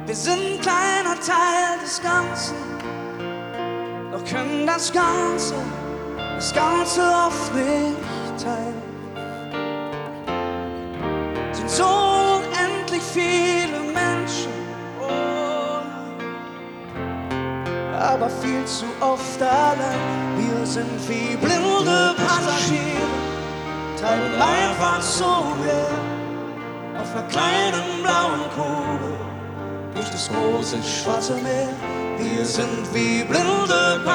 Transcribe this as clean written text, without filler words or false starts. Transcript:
Wir sind ein kleiner Teil des Ganzen, doch können das Ganze oft nicht teilen. Sind so unendlich viele Menschen, oh, aber viel zu oft allein. Wir sind wie blinde Passagiere, treiben einfach so her auf einer kleinen blauen Kugel durch das große schwarze Meer. Wir sind wie blinde Passagiere.